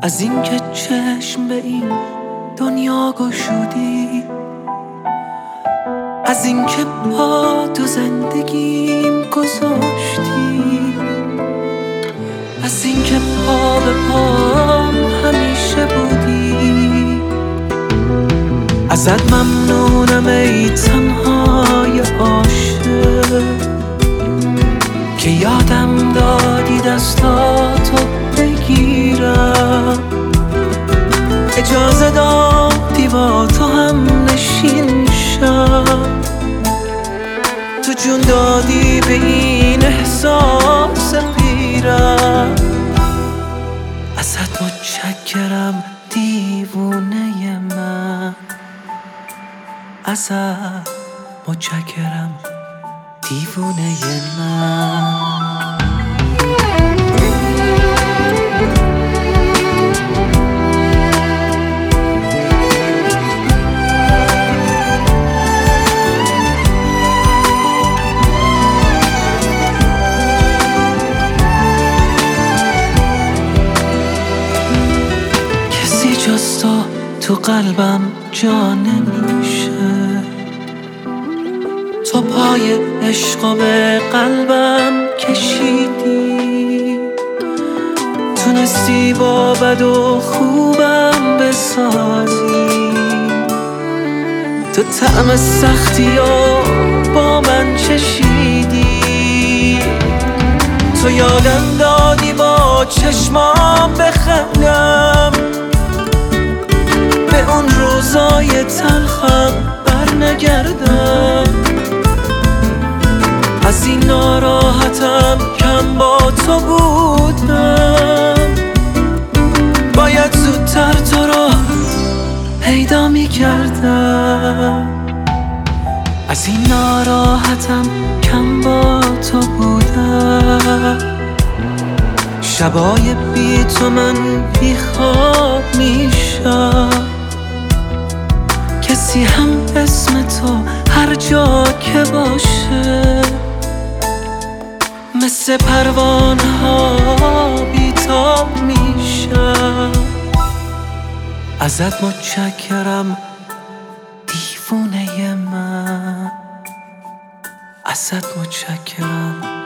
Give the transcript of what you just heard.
از اینکه چشم به این دنیا گشودی، از اینکه پا تو زندگیم گذاشتی، از اینکه پا به پام همیشه بودی. ازت ممنونم ای تنهای عاشق که یادم دادی دستاتو بگیرم، اجازه دادی با تو هم نشین شم، تو جون دادی به این احساس پیرم. ازت متشکرم دیوونه من، ازت متشکرم دیوونه من. کسی جز تو قلبم جا نمیشه، تو پای عشق به قلبم کشیدی، تونستی با بد و خوبم بسازی، تو طعم سختی رو با من چشیدی، تو یادم دادی با چشمام بخندم، به اون روزای تلخم برنگردم، از این ناراحتم کم با تو بودم، باید زودتر تو رو پیدا می‌کردم. از این ناراحتم کم با تو بودم، شبای بی تو من بی خواب میشم، کسی هم اسم تو هر جا که باشه مثل پروانه ها بیتاب میشم. ازت متشکرم دیوونه من، ازت متشکرم